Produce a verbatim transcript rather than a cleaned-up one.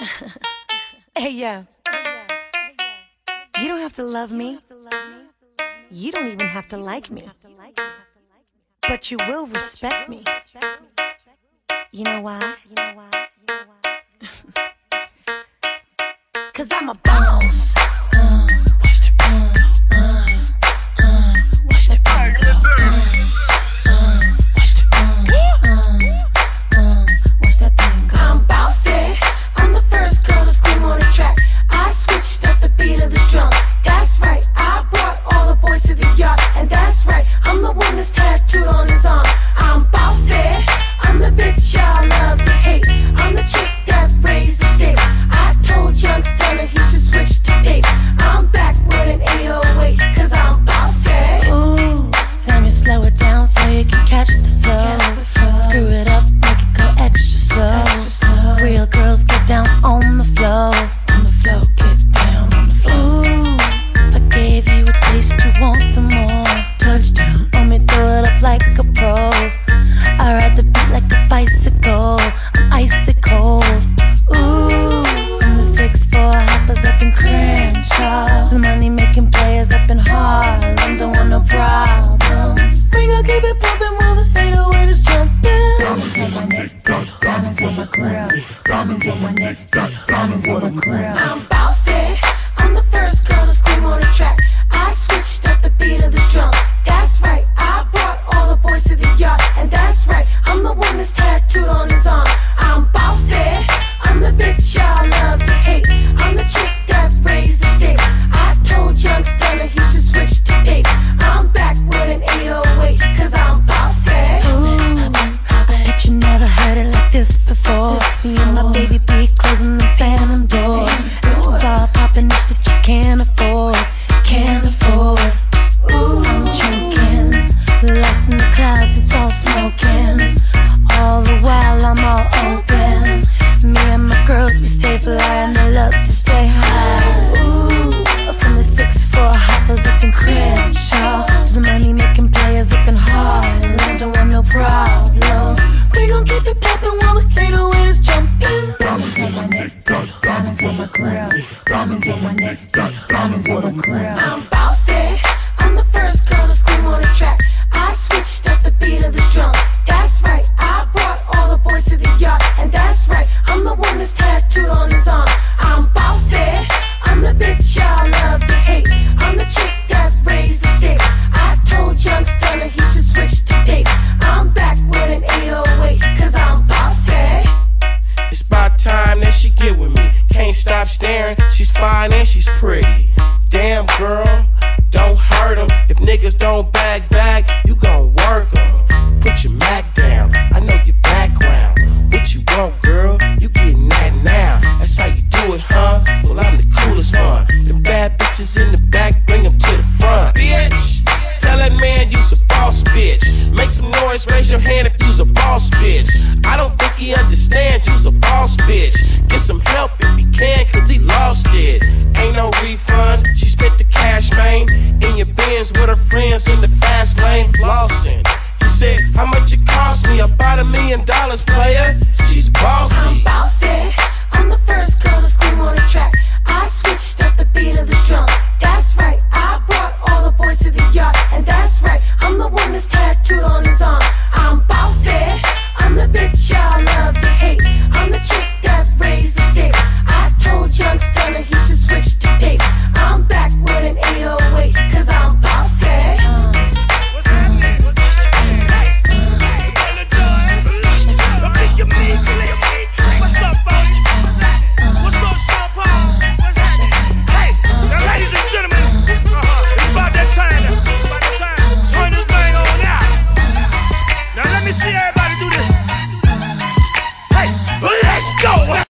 Hey yo, you don't have to love me. You don't even have to like me. But you will respect me. You know why? Cause I'm a boss. Uh, watch the uh, uh, uh, watch the uh, uh, watch the uh, uh, uh, watch that thing go. I'm bossy. I'm the first girl to scream on the track. I switched up the beat of the drum. That's right. I brought all the boys to the yard, and that's right. I'm the one that's tattooed on his arm. I'm bossy. I'm the bitch y'all love to hate. I'm the chick that's raised the stakes. I told young Stunner he should switch to eight. I'm back with an eight oh eight, cause I'm bossy. Ooh, let me slow it down so you can catch the flow. Screw it up, make it go extra slow. Real girls get down on the floor. On the floor, get down on the floor. Ooh, if I gave you a taste, you want some more. Touchdown, let me throw it up like a pro. I ride the beat like a bicycle, I'm icy cold. Ooh, from the six four hoppers up in Crenshaw, the money making players up in Harlem, don't want no problems. We gon' keep it pumping while the eight oh eight is jumping. Diamonds on my neck, got diamonds on my grill. Diamonds on my neck, got diamonds on my grill. I'm bossy, I'm the first girl to scream on the track. I switched up the beat of the drum. That's right, I brought all the boys to the yard, and that's right, I'm the one that's tattooed on his arm. I'm bossy, I'm the bitch y'all love to hate. I'm the chick that's raised the stakes. I told young Stunner he should switch to eight. I'm back with an eight oh eight, cause I'm bossy. Ooh, I bet you never heard it like this before. Me and my baby B closing the phantom door. Ball popping this that you can't afford, can't afford. Ooh, I'm drinking, lost in the clouds, it's all smoking. All the while I'm all open. Me and my girls, we stay fly and I love to stay high. Ooh, from the six four hoppers up in Crenshaw to the money making players up in Harlem, don't want no problems. We gon' keep it poppin' while the eight oh eight is jumping. Diamonds on my neck, got diamonds on my grill. Diamonds on my neck, got diamonds on my grill. I'm bossy, I'm the first girl to scream on the track. I switched up the beat of the drum. That's right, I brought all the boys to the yard, and that's right, I'm the one that's tattooed on his arm. I'm bossy, I'm the bitch y'all love to hate. I'm the chick that's raised the stakes. I told young Stunner he should switch to eight. I'm back with an eight oh eight, cause I'm bossy. It's about time that she get with me. Can't stop staring, she's fine and she's pretty. Damn girl, don't hurt 'em. If niggas don't